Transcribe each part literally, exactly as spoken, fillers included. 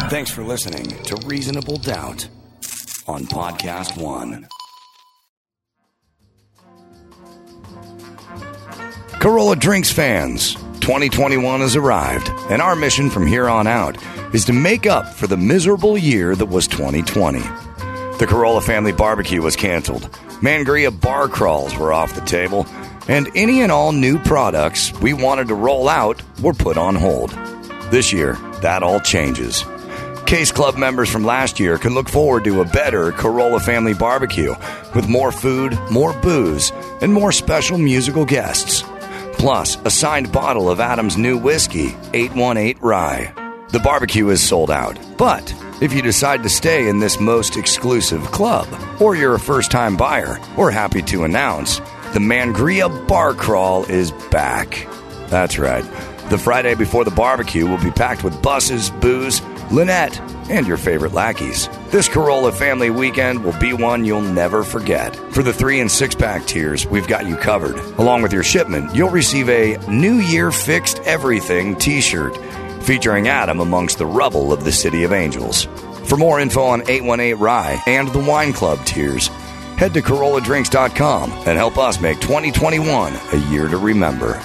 Thanks for listening to Reasonable Doubt on Podcast One. Carolla Drinks fans, twenty twenty-one has arrived, and our mission from here on out is to make up for the miserable year that was twenty twenty. The Carolla Family Barbecue was canceled, Mangria bar crawls were off the table, and any and all new products we wanted to roll out were put on hold. This year, that all changes. Case Club members from last year can look forward to a better Carolla Family Barbecue with more food, more booze, and more special musical guests. Plus, a signed bottle of Adam's new whiskey, eight one eight Rye. The barbecue is sold out, but if you decide to stay in this most exclusive club, or you're a first-time buyer, we're happy to announce the Mangria Bar Crawl is back. That's right. The Friday before the barbecue will be packed with buses, booze, Lynette, and your favorite lackeys. This Carolla Family weekend will be one you'll never forget. For the three and six pack tiers, we've got you covered. Along with your shipment, you'll receive a New Year Fixed Everything t-shirt featuring Adam amongst the rubble of the City of Angels. For more info on eight one eight Rye and the Wine Club tiers, head to Carolla Drinks dot com and help us make twenty twenty-one a year to remember.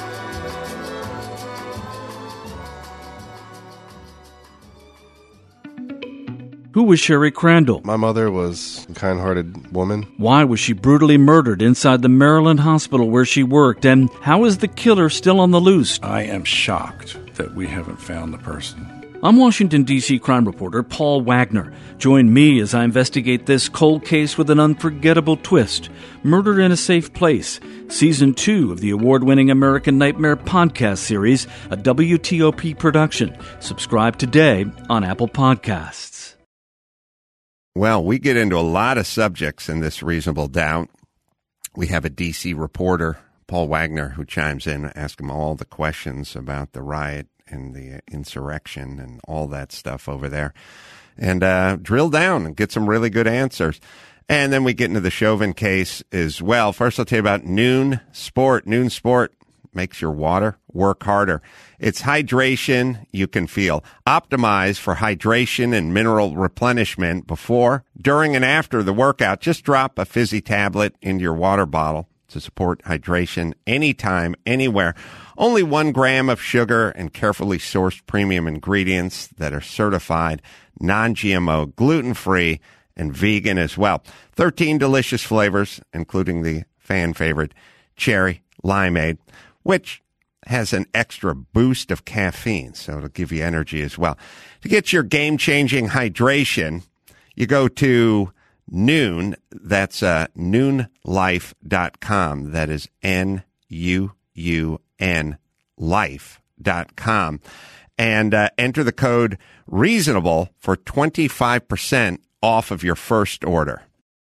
Who was Sherry Crandall? My mother was a kind-hearted woman. Why was she brutally murdered inside the Maryland hospital where she worked? And how is the killer still on the loose? I am shocked that we haven't found the person. I'm Washington, D C crime reporter Paul Wagner. Join me as I investigate this cold case with an unforgettable twist. Murder in a Safe Place, Season two of the award-winning American Nightmare podcast series, a W T O P production. Subscribe today on Apple Podcasts. Well, we get into a lot of subjects in this Reasonable Doubt. We have a D C reporter, Paul Wagner, who chimes in, ask him all the questions about the riot and the insurrection and all that stuff over there, and uh, drill down and get some really good answers. And then we get into the Chauvin case as well. First, I'll tell you about Noon Sport. Noon Sport makes your water work harder. It's hydration you can feel. Optimize for hydration and mineral replenishment before, during, and after the workout. Just drop a fizzy tablet into your water bottle to support hydration anytime, anywhere. Only one gram of sugar and carefully sourced premium ingredients that are certified non-G M O, gluten-free, and vegan as well. thirteen delicious flavors, including the fan favorite cherry limeade, which has an extra boost of caffeine, so it'll give you energy as well. To get your game-changing hydration, you go to Noon, that's uh, noon life dot com. That is N U U N life dot com. And uh, enter the code REASONABLE for twenty-five percent off of your first order.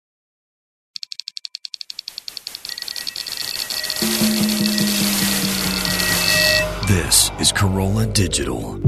This is Carolla Digital.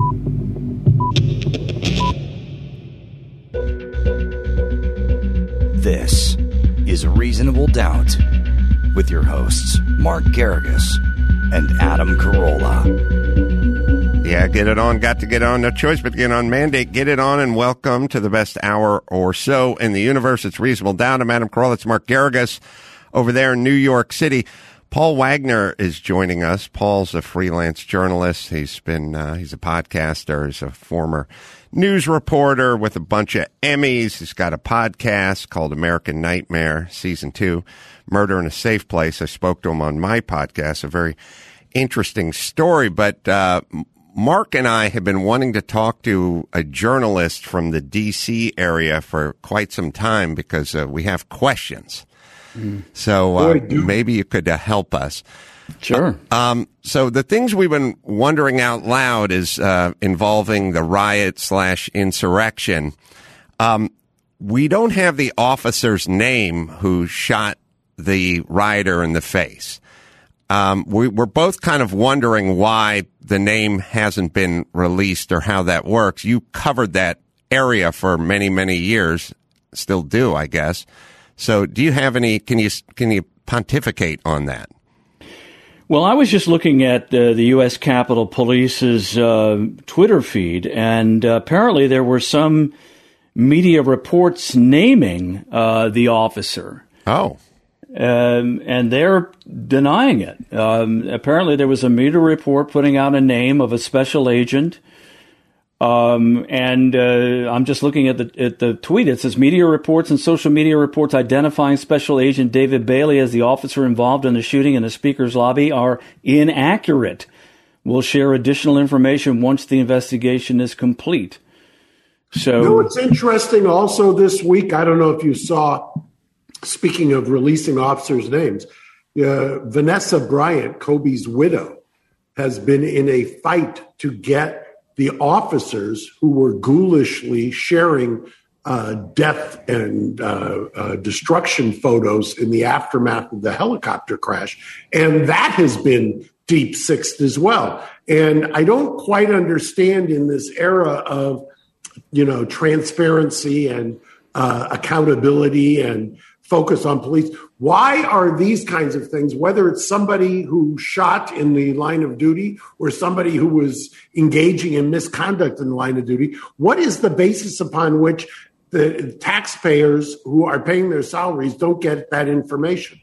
This is Reasonable Doubt with your hosts, Mark Garrigus and Adam Carolla. Yeah, get it on. Got to get on. No choice but to get on. Mandate, get it on, and welcome to the best hour or so in the universe. It's Reasonable Doubt. I'm Adam Carolla. It's Mark Garrigus over there in New York City. Paul Wagner is joining us. Paul's a freelance journalist. He's been, uh, he's a podcaster. He's a former news reporter with a bunch of Emmys. He's got a podcast called American Nightmare, Season two, Murder in a Safe Place. I spoke to him on my podcast, a very interesting story. But uh, Mark and I have been wanting to talk to a journalist from the D C area for quite some time because uh, we have questions. Mm. So uh, maybe you could uh, help us. Sure. Uh, um, so the things we've been wondering out loud is uh, involving the riot slash insurrection. Um, we don't have the officer's name who shot the rioter in the face. Um, we, we're both kind of wondering why the name hasn't been released or how that works. You covered that area for many, many years, still do, I guess. So do you have any, can you, can you pontificate on that? Well, I was just looking at uh, the U S Capitol Police's uh, Twitter feed, and uh, apparently there were some media reports naming uh, the officer. Oh. Um, and they're denying it. Um, apparently there was a media report putting out a name of a special agent. Um, and uh, I'm just looking at the at the tweet. It says media reports and social media reports identifying Special Agent David Bailey as the officer involved in the shooting in the Speaker's lobby are inaccurate. We'll share additional information once the investigation is complete. So, you know what's interesting also this week? I don't know if you saw, speaking of releasing officers' names, uh, Vanessa Bryant, Kobe's widow, has been in a fight to get the officers who were ghoulishly sharing uh, death and uh, uh, destruction photos in the aftermath of the helicopter crash. And that has been deep sixed as well. And I don't quite understand in this era of, you know, transparency and uh, accountability and focus on police, why are these kinds of things, whether it's somebody who shot in the line of duty or somebody who was engaging in misconduct in the line of duty, what is the basis upon which the taxpayers who are paying their salaries don't get that information?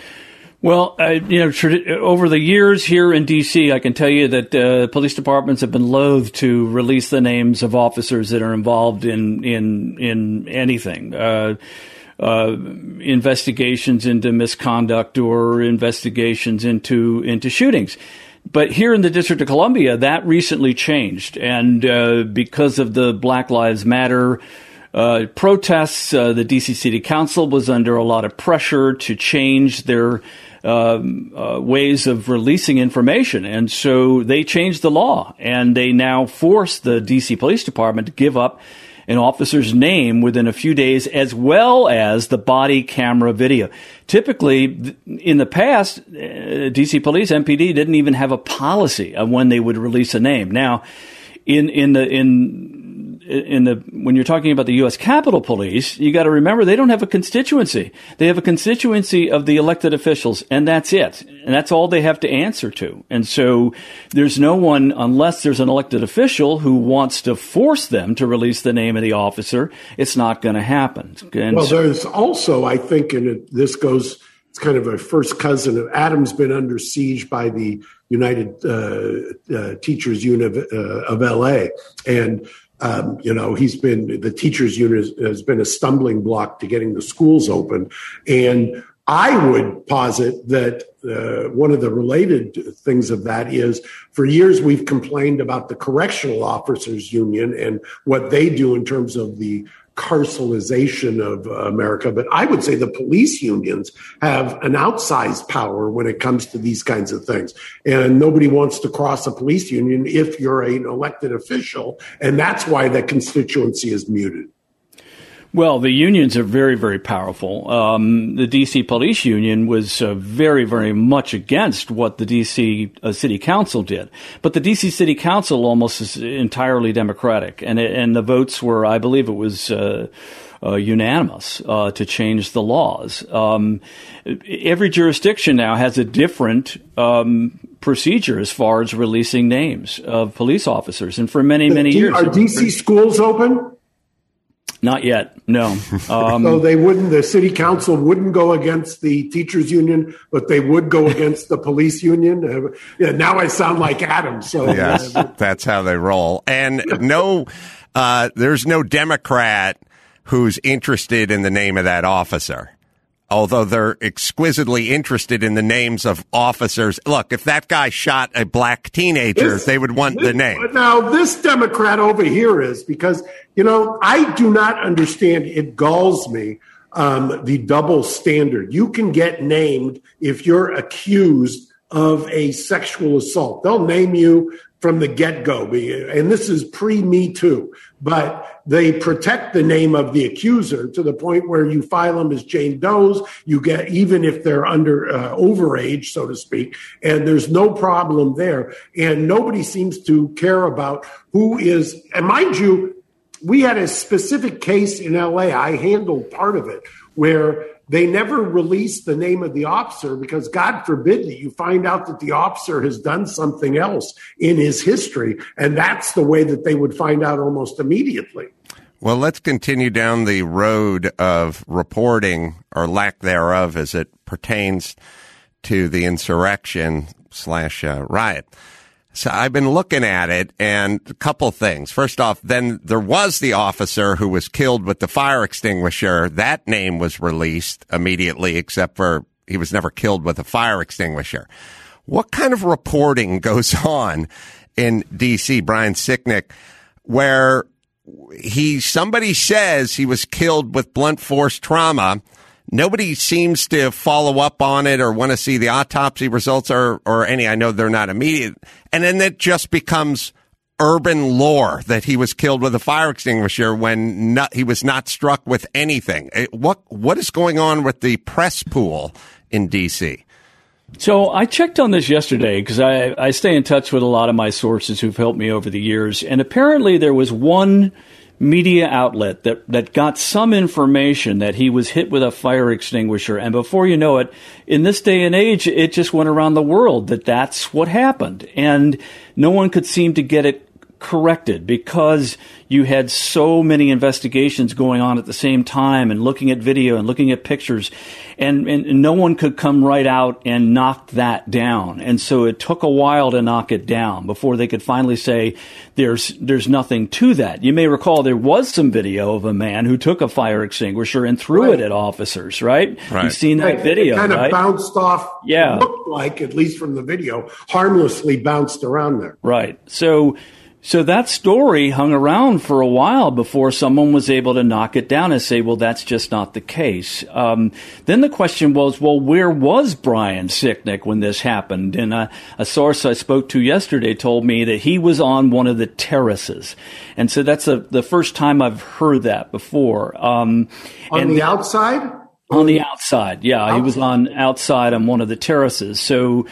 Well, uh, you know, tr- over the years here in D C, I can tell you that uh, police departments have been loath to release the names of officers that are involved in in in anything. Uh, Uh, investigations into misconduct or investigations into into shootings. But here in the District of Columbia, that recently changed. And uh, because of the Black Lives Matter uh, protests, uh, the D C City Council was under a lot of pressure to change their um, uh, ways of releasing information. And so they changed the law, and they now force the D C Police Department to give up an officer's name within a few days, as well as the body camera video. Typically, in the past, uh, D C Police, M P D, didn't even have a policy of when they would release a name. Now, in in the in in the when you're talking about the U S Capitol Police, you got to remember they don't have a constituency. They have a constituency of the elected officials, and that's it. And that's all they have to answer to. And so there's no one, unless there's an elected official who wants to force them to release the name of the officer, it's not going to happen. And well, so, there's also, I think, and it, this goes, it's kind of a first cousin of Adam's been under siege by the United uh, uh, Teachers Union of, uh, of L A. And Um, you know, he's been, the teachers union has, has been a stumbling block to getting the schools open. And I would posit that uh, one of the related things of that is for years we've complained about the correctional officers union and what they do in terms of the carcelization of America. But I would say the police unions have an outsized power when it comes to these kinds of things. And nobody wants to cross a police union if you're an elected official. And that's why the constituency is muted. Well, the unions are very, very powerful. Um, the D C Police Union was uh, very, very much against what the D C uh, City Council did. But the D C City Council almost is entirely Democratic. And, it, and the votes were, I believe it was uh, uh, unanimous uh, to change the laws. Um, every jurisdiction now has a different um, procedure as far as releasing names of police officers. And for many, many D- years. Are D C schools open? Not yet, no. Um, so they wouldn't, the city council wouldn't go against the teachers union, but they would go against the police union. Uh, yeah, now I sound like Adam. So yes, uh, that's how they roll. And no, uh, there's no Democrat who's interested in the name of that officer. Although they're exquisitely interested in the names of officers. Look, if that guy shot a black teenager, this, they would want this, the name. Now, this Democrat over here is because, you know, I do not understand. It galls me, um, the double standard. You can get named if you're accused of a sexual assault. They'll name you from the get-go. And this is pre-Me Too. But they protect the name of the accuser to the point where you file them as Jane Does, you get, even if they're under uh, overage, so to speak, and there's no problem there. And nobody seems to care about who is, and mind you, we had a specific case in L A, I handled part of it, where they never release the name of the officer because God forbid that you find out that the officer has done something else in his history. And that's the way that they would find out almost immediately. Well, let's continue down the road of reporting or lack thereof as it pertains to the insurrection slash uh, riot. So I've been looking at it, and a couple things. First off, then there was the officer who was killed with the fire extinguisher. That name was released immediately, except for he was never killed with a fire extinguisher. What kind of reporting goes on in D C, Brian Sicknick, where he somebody says he was killed with blunt force trauma? Nobody seems to follow up on it or want to see the autopsy results or, or any. I know they're not immediate. And then it just becomes urban lore that he was killed with a fire extinguisher when not, he was not struck with anything. What What is going on with the press pool in D C? So I checked on this yesterday because I, I stay in touch with a lot of my sources who've helped me over the years. And apparently there was one media outlet that, that got some information that he was hit with a fire extinguisher. And before you know it, in this day and age, it just went around the world that that's what happened. And no one could seem to get it corrected because you had so many investigations going on at the same time and looking at video and looking at pictures, and, and, and no one could come right out and knock that down. And so it took a while to knock it down before they could finally say there's there's nothing to that. You may recall there was some video of a man who took a fire extinguisher and threw right. it at officers, right? Right. You've seen that right. video, it kind of right? bounced off, yeah. looked like, at least from the video, harmlessly bounced around there. Right. So So that story hung around for a while before someone was able to knock it down and say, well, that's just not the case. Um, then the question was, well, where was Brian Sicknick when this happened? And uh, a source I spoke to yesterday told me that he was on one of the terraces. And so that's a, the first time I've heard that before. Um, on and the outside? On the outside, yeah. Outside. He was on outside on one of the terraces. So,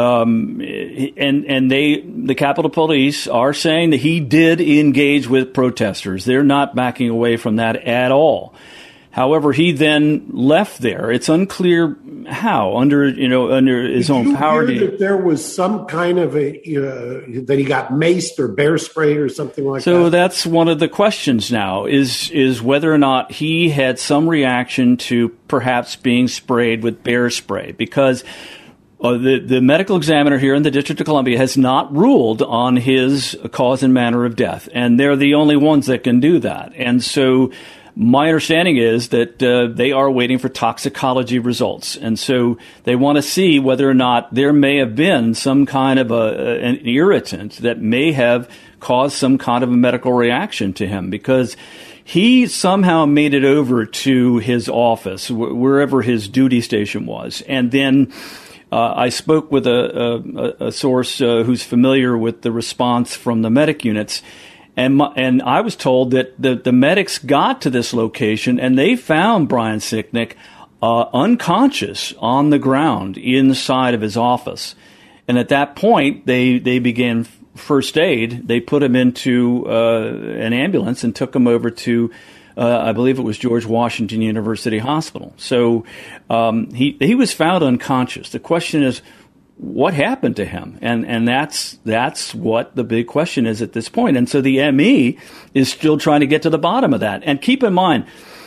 um, and, and they, the Capitol Police are saying that he did engage with protesters. They're not backing away from that at all. However, he then left there. It's unclear how, under, you know, under his Did own you power. Hear that there was some kind of a, uh, that he got maced or bear sprayed or something like so that? So that's one of the questions now is, is whether or not he had some reaction to perhaps being sprayed with bear spray, because Uh, the, the medical examiner here in the District of Columbia has not ruled on his cause and manner of death, and they're the only ones that can do that. And so my understanding is that uh, they are waiting for toxicology results, and so they want to see whether or not there may have been some kind of a, an irritant that may have caused some kind of a medical reaction to him, because he somehow made it over to his office, wh- wherever his duty station was, and then Uh, I spoke with a, a, a source uh, who's familiar with the response from the medic units, and my, and I was told that the, the medics got to this location and they found Brian Sicknick uh, unconscious on the ground inside of his office. And at that point, they, they began first aid. They put him into uh, an ambulance and took him over to Uh, I believe it was George Washington University Hospital. So um, he he was found unconscious. The question is, what happened to him? And and that's that's what the big question is at this point. And so the M E is still trying to get to the bottom of that. And keep in mind,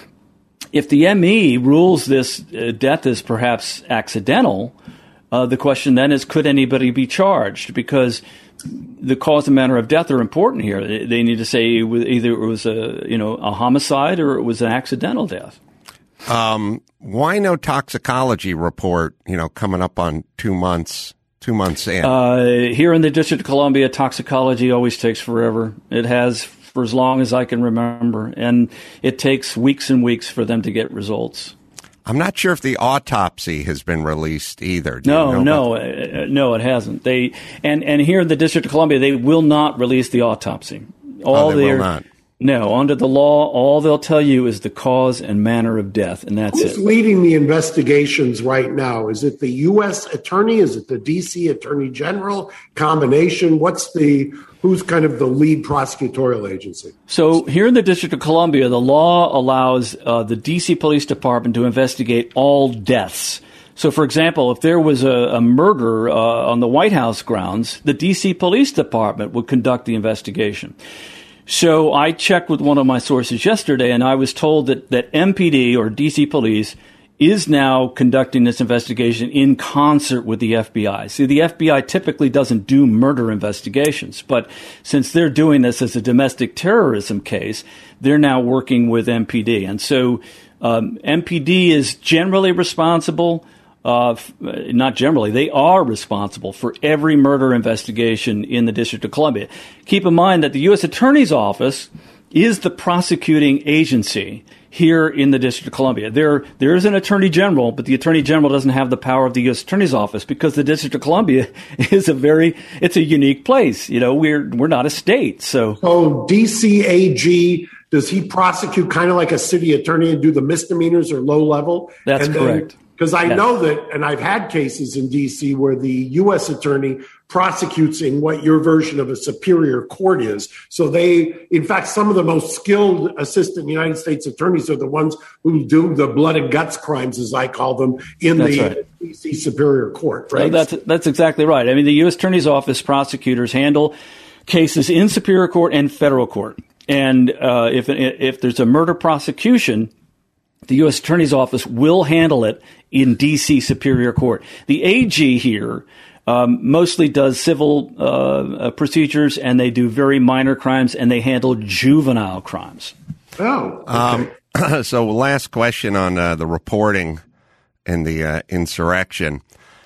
if the M E rules this uh, death as perhaps accidental, uh, the question then is, could anybody be charged? Because the cause and manner of death are important here. They need to say either it was a, you know, a homicide or it was an accidental death. Um, why no toxicology report, you know, coming up on two months, two months in? Uh, here in the District of Columbia, toxicology always takes forever. It has for as long as I can remember. And it takes weeks and weeks for them to get results. I'm not sure if the autopsy has been released either. Do no, you know no, uh, no, it hasn't. They and, and here in the District of Columbia, they will not release the autopsy. All oh, they their, will not. No, under the law, all they'll tell you is the cause and manner of death, and that's Who's it. leading the investigations right now? Is it the U S attorney? Is it the D C attorney general? Combination? What's the who's kind of the lead prosecutorial agency? So here in the District of Columbia, the law allows uh, the D C Police Department to investigate all deaths. So, for example, if there was a, a murder uh, on the White House grounds, the D C Police Department would conduct the investigation. So I checked with one of my sources yesterday, and I was told that, that M P D, or D C Police, is now conducting this investigation in concert with the F B I. See, the F B I typically doesn't do murder investigations, but since they're doing this as a domestic terrorism case, they're now working with M P D. And so um, M P D is generally responsible. Uh, not generally, they are responsible for every murder investigation in the District of Columbia. Keep in mind that the U S Attorney's Office is the prosecuting agency here in the District of Columbia. There, there is an Attorney General, but the Attorney General doesn't have the power of the U S Attorney's Office because the District of Columbia is a very, it's a unique place. You know, we're, we're not a state. So, so D C A G, does he prosecute kind of like a city attorney and do the misdemeanors or low level? That's and correct. Then, Because I yes. know that, and I've had cases in D C where the U S attorney prosecutes in what your version of a superior court is. So they, in fact, some of the most skilled assistant United States attorneys are the ones who do the blood and guts crimes, as I call them, in that's the right. D C Superior Court, right? No, that's, that's exactly right. I mean, the U S Attorney's Office prosecutors handle cases in Superior Court and federal court. And uh, if if there's a murder prosecution, the U S Attorney's Office will handle it in D C Superior Court. The A G here um, mostly does civil uh, procedures, and they do very minor crimes, and they handle juvenile crimes. Oh, okay. Um, so last question on uh, the reporting and the uh, insurrection.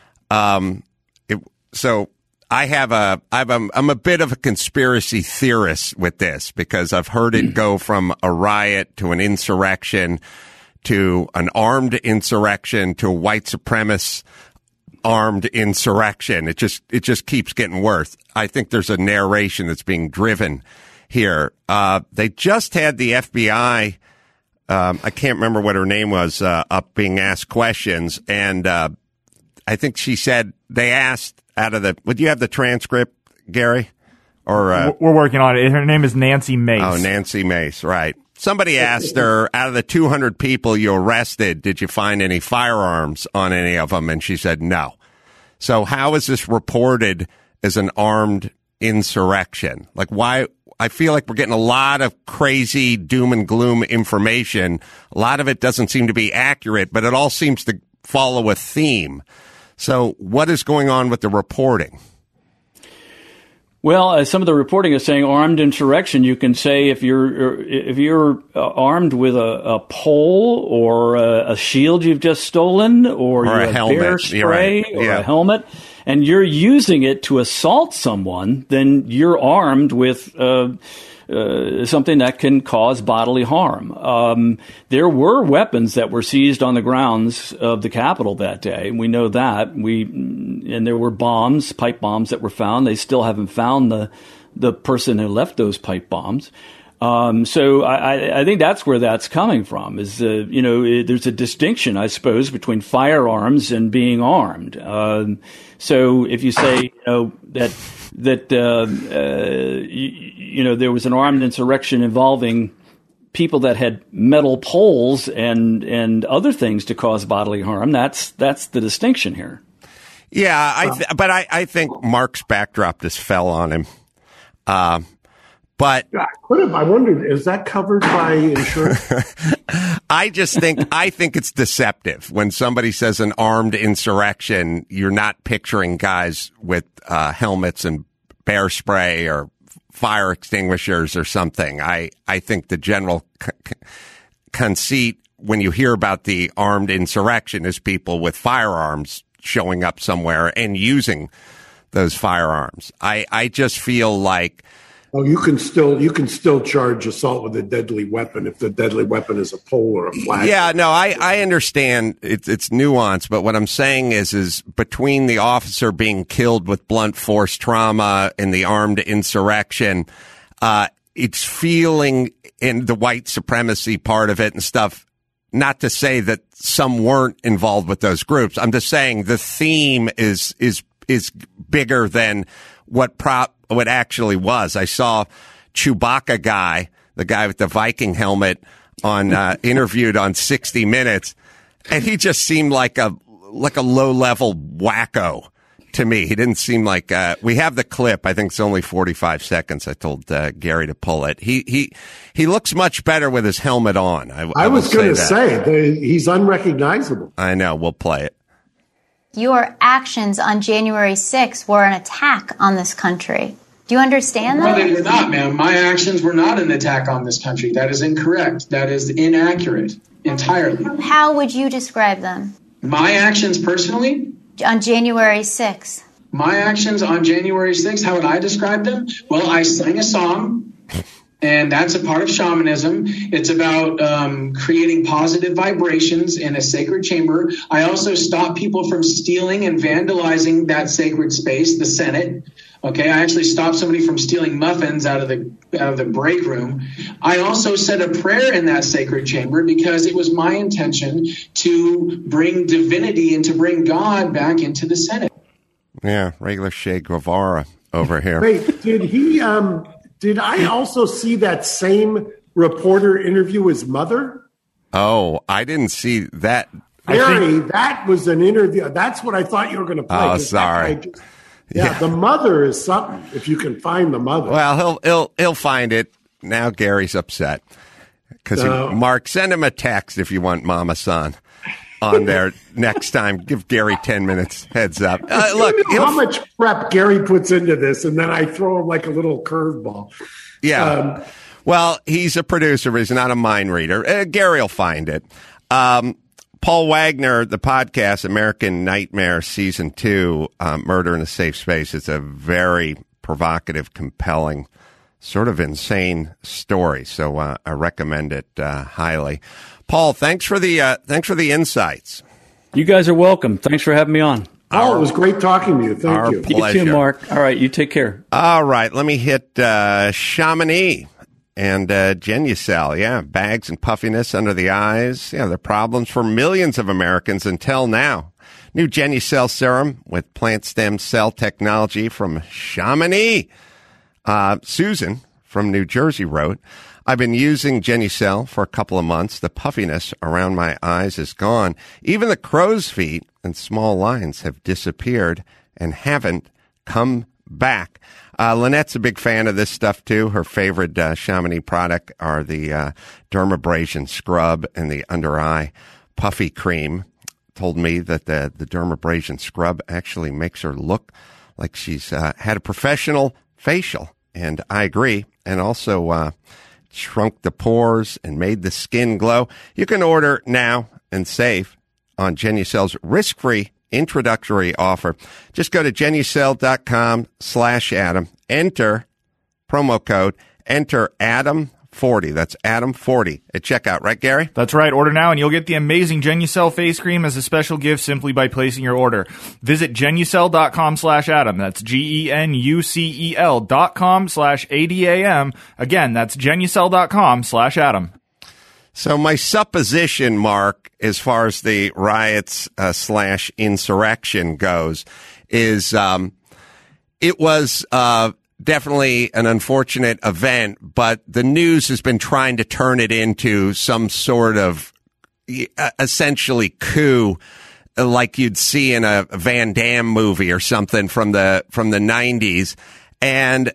Um, it, so I have a, I've, I'm, I'm a bit of a conspiracy theorist with this because I've heard it go from a riot to an insurrection to an armed insurrection to a white supremacist armed insurrection. It just it just keeps getting worse. I think there's a narration that's being driven here. Uh, they just had the F B I, um, I can't remember what her name was, uh, up being asked questions, and uh, I think she said they asked out of the. Would you have the transcript, Gary? Or uh, we're working on it. Her name is Nancy Mace. Oh, Nancy Mace, right. Somebody asked her, out of the two hundred people you arrested, did you find any firearms on any of them? And she said no. So how is this reported as an armed insurrection? Like, why? I feel like we're getting a lot of crazy doom and gloom information. A lot of it doesn't seem to be accurate, but it all seems to follow a theme. So what is going on with the reporting? Well, as some of the reporting is saying, armed insurrection, you can say if you're if you're armed with a, a pole or a, a shield you've just stolen, or, or you're a, a helmet, bear spray, right. or yeah. a helmet, and you're using it to assault someone, then you're armed with uh, uh, something that can cause bodily harm. Um, there were weapons that were seized on the grounds of the Capitol that day. We know that. We and there were bombs, pipe bombs that were found. They still haven't found the the person who left those pipe bombs. Um, so I, I think that's where that's coming from. Is uh, you know it, there's a distinction, I suppose, between firearms and being armed. Um, so if you say you know that that uh, uh, you, you know there was an armed insurrection involving people that had metal poles and and other things to cause bodily harm, that's that's the distinction here. Yeah, I th- but I, I think Mark's backdrop just fell on him. Uh, but I could have. I wondered, is that covered by insurance? I just think I think it's deceptive when somebody says an armed insurrection. You're not picturing guys with uh, helmets and bear spray or fire extinguishers or something. I I think the general c- c- conceit when you hear about the armed insurrection is people with firearms showing up somewhere and using those firearms. I, I just feel like Oh, you can still you can still charge assault with a deadly weapon if the deadly weapon is a pole or a flag. Yeah, no, I, I understand it's it's nuanced, but what I'm saying is is between the officer being killed with blunt force trauma and the armed insurrection, uh, it's feeling in the white supremacy part of it and stuff. Not to say that some weren't involved with those groups. I'm just saying the theme is is is bigger than what prop what actually was. I saw Chewbacca guy, the guy with the Viking helmet, on uh, interviewed on sixty minutes, and he just seemed like a like a low level wacko to me. He didn't seem like uh, we have the clip. I think it's only forty-five seconds. I told uh, Gary to pull it. He he he looks much better with his helmet on. I, I, I was going to say, say the, he's unrecognizable. I know. We'll play it. Your actions on January sixth were an attack on this country. Do you understand that? No, they were not, ma'am. My actions were not an attack on this country. That is incorrect. That is inaccurate entirely. How would you describe them? My actions personally? On January sixth. My actions on January sixth, how would I describe them? Well, I sang a song, and that's a part of shamanism. It's about um, creating positive vibrations in a sacred chamber. I also stop people from stealing and vandalizing that sacred space, the Senate. Okay, I actually stopped somebody from stealing muffins out of the out of the break room. I also said a prayer in that sacred chamber because it was my intention to bring divinity and to bring God back into the Senate. Yeah, regular Che Guevara over here. Wait, did he? Um, did I also see that same reporter interview his mother? Oh, I didn't see that. Gary, think- that was an interview. That's what I thought you were going to play. Oh, sorry. Yeah, Yeah. the mother is something. If you can find the mother. Well, he'll he'll he'll find it. Now Gary's upset because No. Mark, send him a text if you want Mama Son on there next time. Give Gary ten minutes heads up. Uh, look, You know he'll- how much prep Gary puts into this, and then I throw him like a little curveball. yeah. Um, Well, he's a producer. He's not a mind reader. Uh, Gary will find it. Um, Paul Wagner, the podcast, American Nightmare Season two, uh, Murder in a Safe Space. It's a very provocative, compelling, sort of insane story. So uh, I recommend it uh, highly. Paul, thanks for the uh, thanks for the insights. You guys are welcome. Thanks for having me on. Oh, it was great talking to you. Thank our you. pleasure. You too, Mark. All right, you take care. All right, let me hit uh, Chamonix and uh, Genucel. Yeah, bags and puffiness under the eyes. Yeah, they're problems for millions of Americans until now. New Genucel serum with plant stem cell technology from Chamonix. Uh, Susan from New Jersey wrote, I've been using Genucel for a couple of months. The puffiness around my eyes is gone. Even the crow's feet and small lines have disappeared and haven't come back. Uh, Lynette's a big fan of this stuff, too. Her favorite uh, Chamonix product are the uh, Dermabrasion Scrub and the Under Eye Puffy Cream. Told me that the, the Dermabrasion Scrub actually makes her look like she's uh, had a professional facial. And I agree. And also uh, shrunk the pores and made the skin glow. You can order now and save on Genucel's risk-free introductory offer. Just go to Genucel.com slash Adam. Enter promo code. Enter Adam forty. That's Adam forty at checkout. Right, Gary? That's right. Order now and you'll get the amazing Genucel face cream as a special gift simply by placing your order. Visit Genucel.com slash Adam. That's G-E-N-U-C-E-L dot com slash A-D-A-M. Again, that's Genucel.com slash Adam. So my supposition, Mark, as far as the riots uh, slash insurrection goes, is um, it was uh, definitely an unfortunate event, but the news has been trying to turn it into some sort of uh, essentially coup, like you'd see in a Van Damme movie or something from the from the nineties. And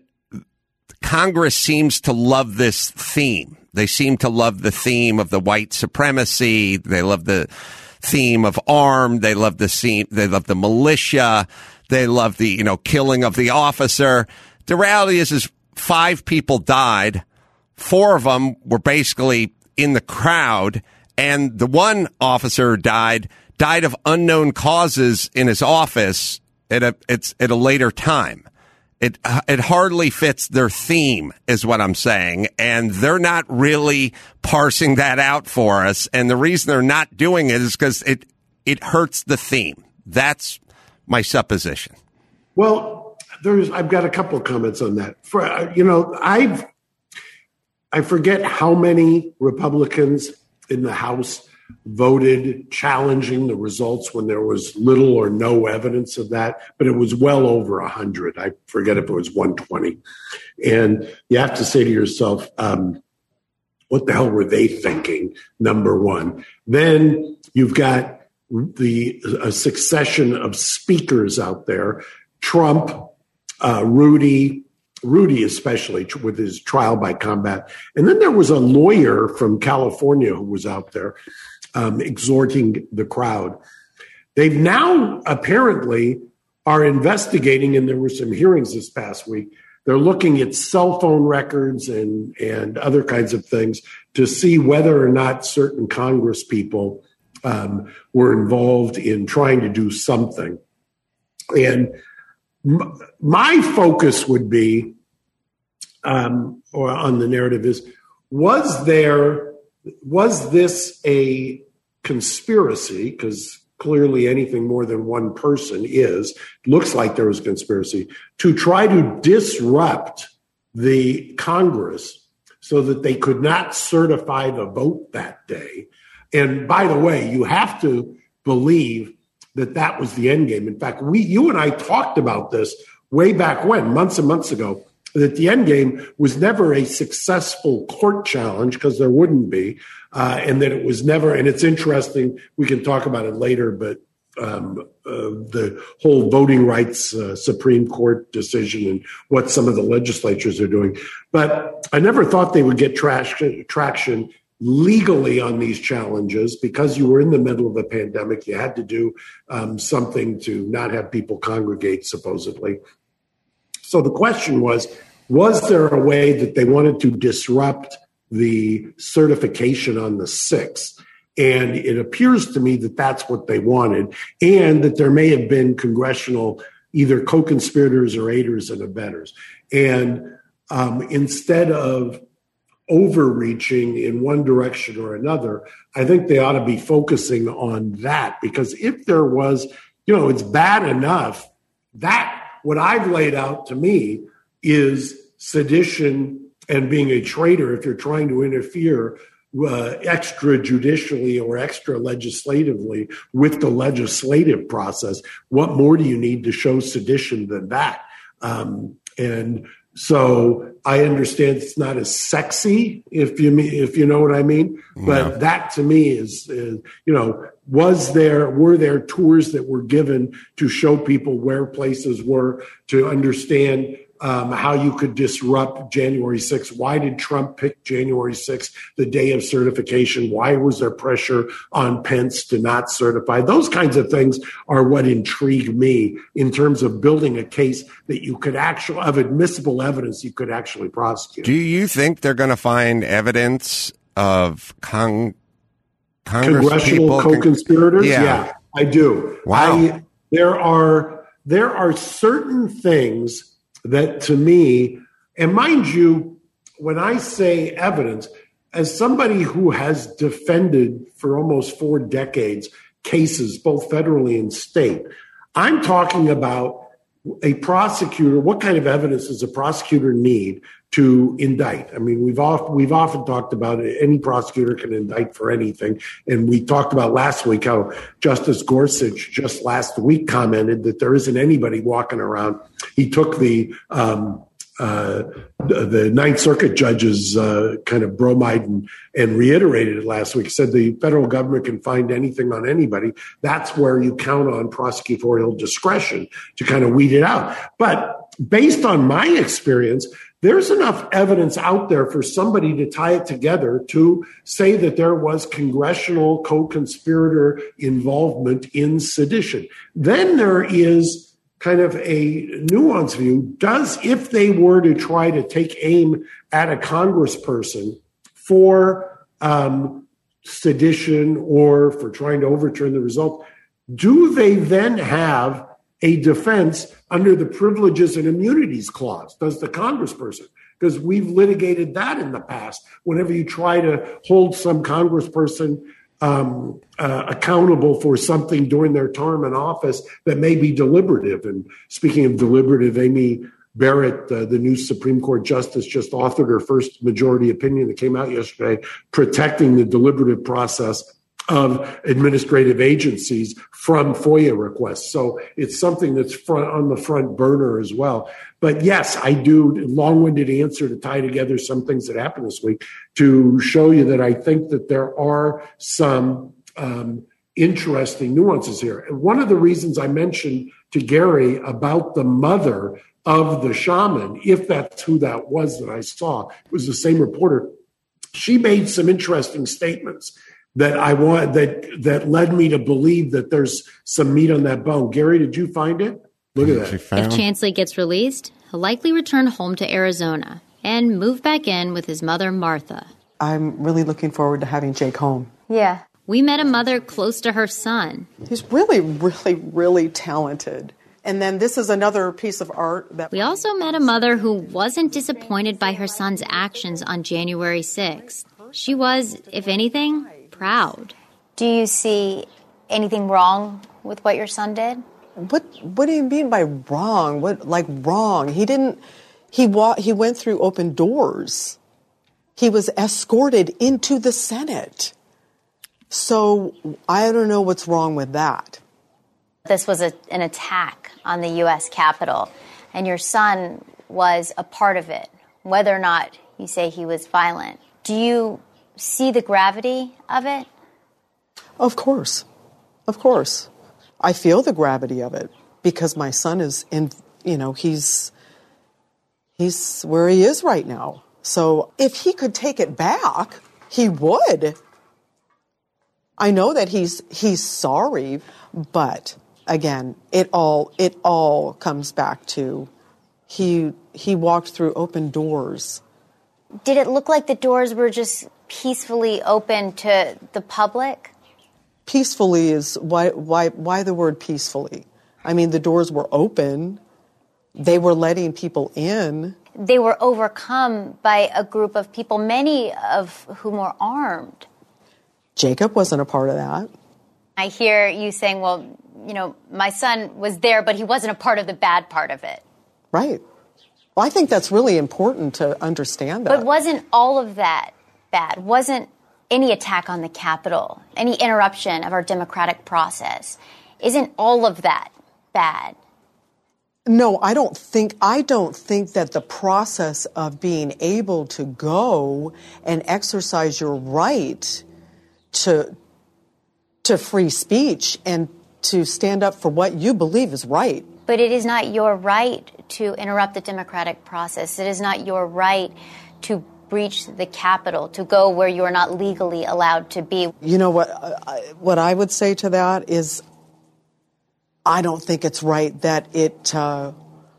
Congress seems to love this theme. They seem to love the theme of the white supremacy. They love the theme of armed. They love the theme. They love the militia. They love the, you know, killing of the officer. The reality is, is five people died. Four of them were basically in the crowd. And the one officer who died, died of unknown causes in his office at a, it's at a later time. It it hardly fits their theme, is what I'm saying, and they're not really parsing that out for us. And the reason they're not doing it is because it it hurts the theme. That's my supposition. Well, there's I've got a couple of comments on that. For uh, you know, I've I forget how many Republicans in the House voted challenging the results when there was little or no evidence of that, but it was well over one hundred. I forget if it was one twenty. And you have to say to yourself, um, what the hell were they thinking, number one? Then you've got the a succession of speakers out there, Trump, uh, Rudy, Rudy especially with his trial by combat. And then there was a lawyer from California who was out there um, exhorting the crowd. They've now apparently are investigating, and there were some hearings this past week. They're looking at cell phone records and, and other kinds of things to see whether or not certain Congress people um, were involved in trying to do something. And m- my focus would be, um, or on the narrative is, was there, was this a conspiracy? Because clearly anything more than one person is, looks like there was a conspiracy to try to disrupt the Congress so that they could not certify the vote that day. And by the way, you have to believe that that was the end game. In fact, we, you and I talked about this way back when, months and months ago, that the end game was never a successful court challenge, because there wouldn't be, uh, and that it was never, and it's interesting, we can talk about it later, but um, uh, the whole voting rights uh, Supreme Court decision and what some of the legislatures are doing. But I never thought they would get traction, traction legally on these challenges, because you were in the middle of a pandemic. You had to do um, something to not have people congregate, supposedly. So the question was, was there a way that they wanted to disrupt the certification on the sixth? And it appears to me that that's what they wanted, and that there may have been congressional either co-conspirators or aiders and abettors. And um, instead of overreaching in one direction or another, I think they ought to be focusing on that, because if there was, you know, it's bad enough that what I've laid out to me is sedition and being a traitor if you're trying to interfere uh, extrajudicially or extra legislatively with the legislative process. What more do you need to show sedition than that? Um, and so I understand it's not as sexy, if you mean, if you know what I mean. But yeah. That to me is, is, you know, was there, were there tours that were given to show people where places were, to understand um, how you could disrupt January sixth? Why did Trump pick January sixth, the day of certification? Why was there pressure on Pence to not certify? Those kinds of things are what intrigue me in terms of building a case that you could actually, of admissible evidence, you could actually prosecute. Do you think they're going to find evidence of con- Congress congressional people? co-conspirators? Yeah. yeah, I do. Wow. I, there are there are certain things that, to me, and mind you, when I say evidence, as somebody who has defended for almost four decades cases, both federally and state, I'm talking about a prosecutor. What kind of evidence does a prosecutor need to indict? I mean, we've often, we've often talked about it. Any prosecutor can indict for anything. And we talked about last week how Justice Gorsuch just last week commented that there isn't anybody walking around. He took the um, uh, the Ninth Circuit judge's uh, kind of bromide and, and reiterated it last week. He said the federal government can find anything on anybody. That's where you count on prosecutorial discretion to kind of weed it out. But based on my experience, there's enough evidence out there for somebody to tie it together to say that there was congressional co-conspirator involvement in sedition. Then there is kind of a nuanced view. Does, if they were to try to take aim at a congressperson for um, sedition or for trying to overturn the result, do they then have a defense under the Privileges and Immunities Clause? Does the congressperson? Because we've litigated that in the past. Whenever you try to hold some congressperson um, uh, accountable for something during their term in office that may be deliberative. And speaking of deliberative, Amy Barrett, uh, the new Supreme Court justice, just authored her first majority opinion that came out yesterday, protecting the deliberative process of administrative agencies from FOIA requests. So it's something that's front on the front burner as well. But yes, I do, long-winded answer to tie together some things that happened this week to show you that I think that there are some um, interesting nuances here. And one of the reasons I mentioned to Gary about the mother of the shaman, if that's who that was that I saw, it was the same reporter. She made some interesting statements that I want that that led me to believe that there's some meat on that bone. Gary, did you find it? Look at that. If Chansley gets released, he'll likely return home to Arizona and move back in with his mother, Martha. I'm really looking forward to having Jake home. Yeah. We met a mother close to her son. He's really, really, really talented. And then this is another piece of art that... We also met a mother who wasn't disappointed by her son's actions on January sixth. She was, if anything, proud. Do you see anything wrong with what your son did? What What do you mean by wrong? What like wrong? He didn't. He wa- He went through open doors. He was escorted into the Senate. So I don't know what's wrong with that. This was a, an attack on the U S Capitol, and your son was a part of it, whether or not you say he was violent. Do you see the gravity of it? Of course. Of course. I feel the gravity of it because my son is in, you know, he's he's where he is right now. So if he could take it back, he would. I know that he's he's sorry, but again, it all it all comes back to he he walked through open doors. Did it look like the doors were just peacefully open to the public? Peacefully is why why why the word peacefully? I mean, the doors were open. They were letting people in. They were overcome by a group of people, many of whom were armed. Jacob wasn't a part of that. I hear you saying, well, you know, my son was there, but he wasn't a part of the bad part of it. Right. Well, I think that's really important to understand that. But wasn't all of that bad? Wasn't any attack on the Capitol, any interruption of our democratic process, isn't all of that bad? No, I don't think I don't think that the process of being able to go and exercise your right to to free speech and to stand up for what you believe is right. But it is not your right to interrupt the democratic process. It is not your right to breach the Capitol, to go where you are not legally allowed to be. You know what? I, what I would say to that is, I don't think it's right that it uh,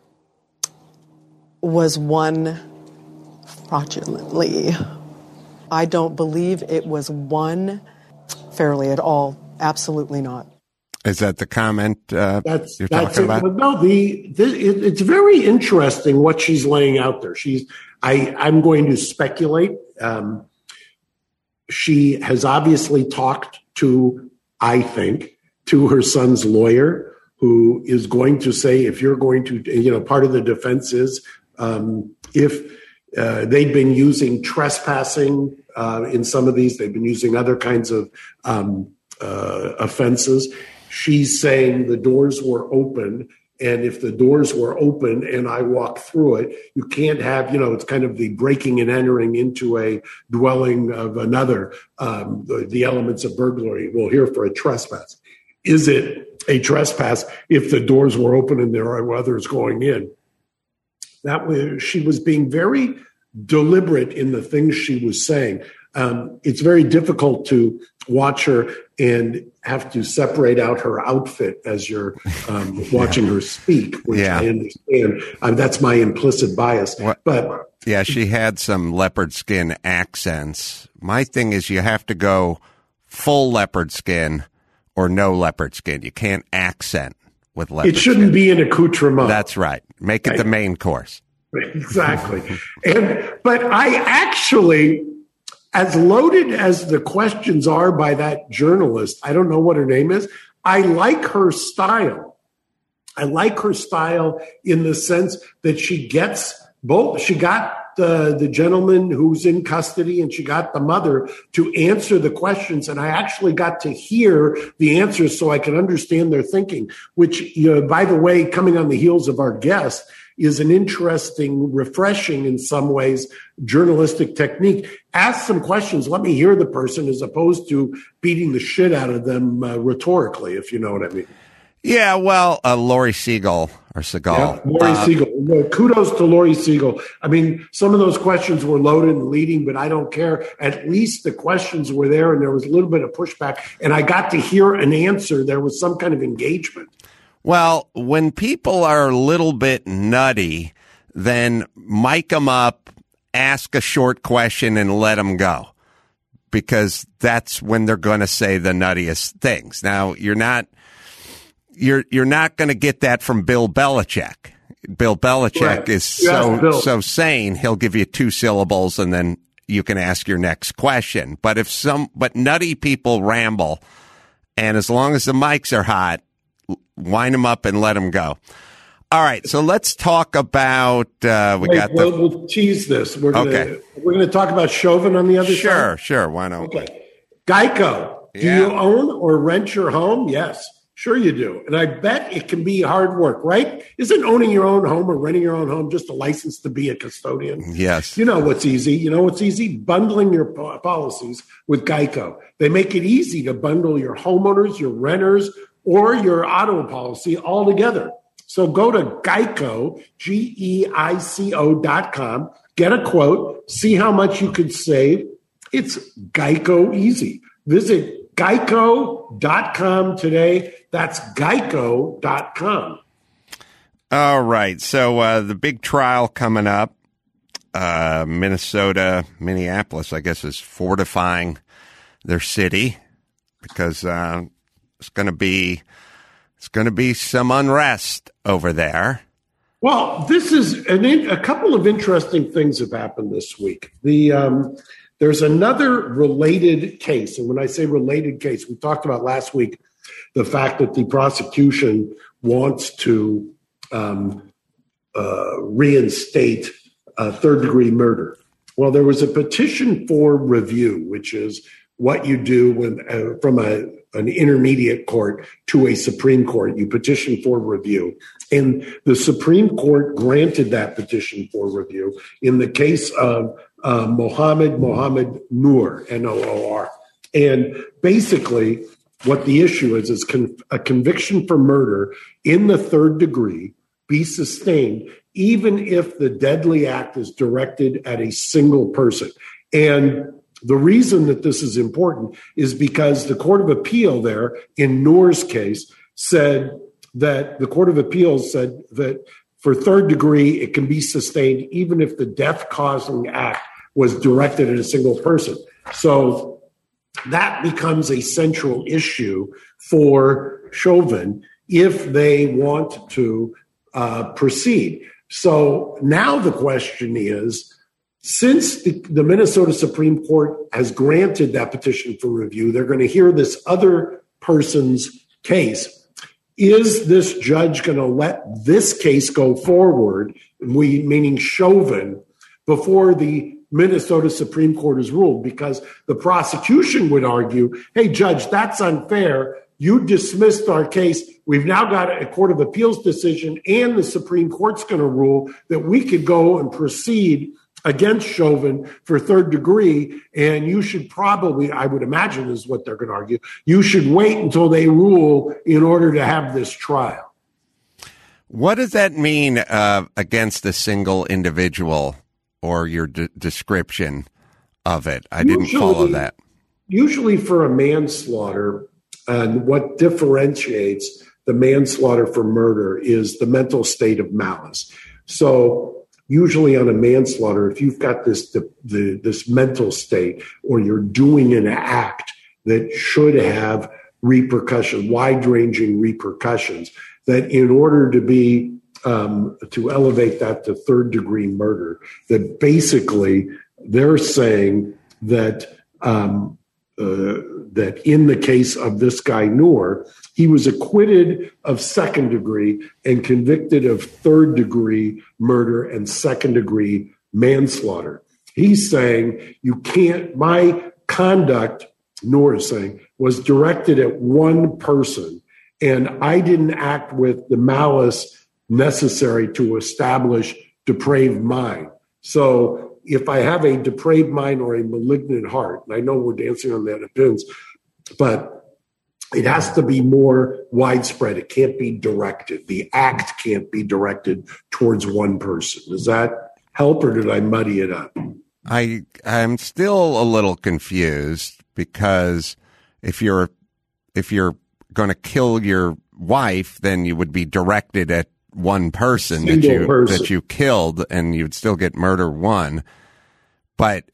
was won fraudulently. I don't believe it was won fairly at all. Absolutely not. Is that the comment uh, that's, you're that's talking it. about? No, the, the it, it's very interesting what she's laying out there. She's I I'm going to speculate. Um, she has obviously talked to, I think, to her son's lawyer, who is going to say, if you're going to, you know, part of the defense is um, if uh, they've been using trespassing uh, in some of these, they've been using other kinds of um, uh, offenses. She's saying the doors were open, and if the doors were open and I walk through it, you can't have, you know, it's kind of the breaking and entering into a dwelling of another, um, the, the elements of burglary. Well, here for a trespass. Is it a trespass if the doors were open and there are others going in? That was, she was being very deliberate in the things she was saying. Um, it's very difficult to watch her and have to separate out her outfit as you're um, watching yeah. her speak, which yeah. I understand. Um, that's my implicit bias. What? But yeah, she had some leopard skin accents. My thing is you have to go full leopard skin or no leopard skin. You can't accent with leopard It shouldn't skin. be an accoutrement. That's right. Make it right. the main course. Exactly. and But I actually... As loaded as the questions are by that journalist, I don't know what her name is, I like her style. I like her style in the sense that she gets both. She got the, the gentleman who's in custody and she got the mother to answer the questions. And I actually got to hear the answers so I could understand their thinking, which, you know, by the way, coming on the heels of our guest, is an interesting, refreshing in some ways, journalistic technique. Ask some questions. Let me hear the person as opposed to beating the shit out of them uh, rhetorically, if you know what I mean. Yeah, well, uh, Lori Siegel or Segal. Yeah, Lori uh, Siegel. Well, kudos to Lori Siegel. I mean, some of those questions were loaded and leading, but I don't care. At least the questions were there and there was a little bit of pushback. And I got to hear an answer. There was some kind of engagement. Well, when people are a little bit nutty, then mic them up, ask a short question, and let them go. Because that's when they're going to say the nuttiest things. Now, you're not... You're you're not going to get that from Bill Belichick. Bill Belichick right. is so yes, Bill. so sane. He'll give you two syllables and then you can ask your next question. But if some but nutty people ramble, and as long as the mics are hot, wind them up and let them go. All right, so let's talk about uh, we Wait, got we'll, the we'll tease this. We're gonna okay. we're gonna talk about Chauvin on the other sure, side. Sure, sure. Why not? Okay, Geico. Do Yeah. you own or rent your home? Yes. Sure you do. And I bet it can be hard work, right? Isn't owning your own home or renting your own home just a license to be a custodian? Yes. You know what's easy. You know what's easy? Bundling your po- policies with Geico. They make it easy to bundle your homeowners, your renters, or your auto policy all together. So go to Geico, G E I C O dot com, get a quote, see how much you could save. It's Geico easy. Visit Geico dot com today. That's Geico dot com. All right. So uh, the big trial coming up, uh, Minnesota, Minneapolis, I guess, is fortifying their city because uh, it's going to be it's going to be some unrest over there. Well, this is an in, a couple of interesting things have happened this week. The um, there's another related case, and when I say related case, we talked about last week the fact that the prosecution wants to um, uh, reinstate uh, third-degree murder. Well, there was a petition for review, which is what you do when uh, from a, an intermediate court to a Supreme Court. You petition for review. And the Supreme Court granted that petition for review in the case of uh, Mohammed Mohammed Noor, N O O R. And basically, what the issue is, is con- a conviction for murder in the third degree be sustained even if the deadly act is directed at a single person. And the reason that this is important is because the Court of Appeal there in Noor's case said that the Court of Appeals said that for third degree, it can be sustained even if the death-causing act was directed at a single person. So that becomes a central issue for Chauvin if they want to uh, proceed. So now the question is, since the, the Minnesota Supreme Court has granted that petition for review, they're going to hear this other person's case. Is this judge going to let this case go forward, we meaning Chauvin, before the Minnesota Supreme Court has ruled? Because the prosecution would argue, hey, judge, that's unfair. You dismissed our case. We've now got a Court of Appeals decision, and the Supreme Court's going to rule that we could go and proceed against Chauvin for third degree, and you should probably, I would imagine is what they're going to argue, you should wait until they rule in order to have this trial. What does that mean uh, against a single individual, or your d- description of it? I didn't Usually- follow that. Usually for a manslaughter, and what differentiates the manslaughter from murder is the mental state of malice. So usually on a manslaughter, if you've got this the, the, this mental state, or you're doing an act that should have repercussions, wide-ranging repercussions, that in order to be um, to elevate that to third-degree murder, that basically they're saying that um, uh, that in the case of this guy Noor, He was acquitted of second degree and convicted of third degree murder and second degree manslaughter. He's saying you can't, my conduct, Noor is saying, was directed at one person, and I didn't act with the malice necessary to establish depraved mind. So if I have a depraved mind or a malignant heart, and I know we're dancing on that pins, but it has to be more widespread. It can't be directed. The act can't be directed towards one person. Does that help, or did I muddy it up? I I'm still a little confused, because if you're if you're going to kill your wife, then you would be directed at one person that you person. that you killed, and you'd still get murder one. But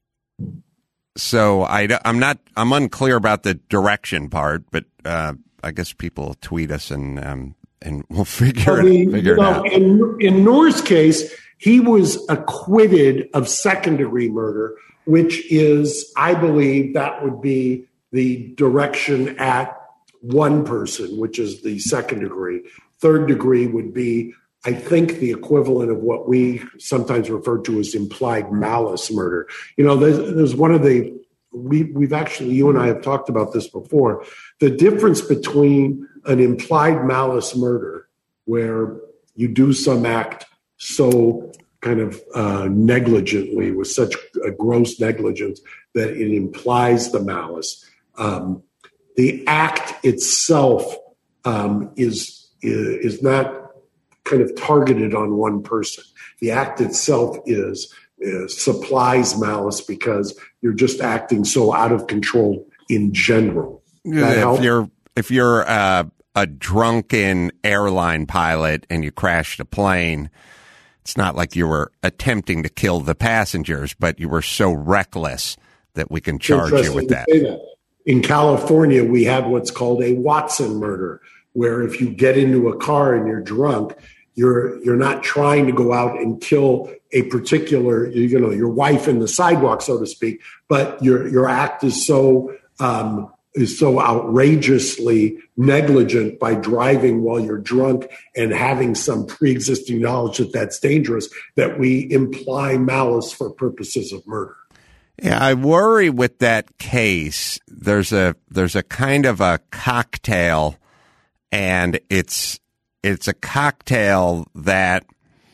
so I, I'm not, I'm unclear about the direction part, but uh, I guess people will tweet us and um, and we'll figure, I mean, it, figure you know, it out. In, in Noor's case, he was acquitted of second degree murder, which is, I believe, that would be the direction at one person, which is the second degree. Third degree would be, I think, the equivalent of what we sometimes refer to as implied malice murder. You know, there's, there's one of the, we, we've actually, you and I have talked about this before, the difference between an implied malice murder, where you do some act so kind of uh, negligently, with such a gross negligence that it implies the malice. Um, the act itself um, is is not kind of targeted on one person. The act itself is, is supplies malice because you're just acting so out of control in general. If you're if you're uh, a drunken airline pilot and you crashed a plane, it's not like you were attempting to kill the passengers, but you were so reckless that we can charge you with that. that. In California, we have what's called a Watson murder, where if you get into a car and you're drunk, you're you're not trying to go out and kill a particular, you know, your wife in the sidewalk, so to speak, but your your act is so um, is so outrageously negligent by driving while you're drunk and having some pre-existing knowledge that that's dangerous, that we imply malice for purposes of murder. Yeah, I worry with that case. There's a there's a kind of a cocktail. And it's it's a cocktail that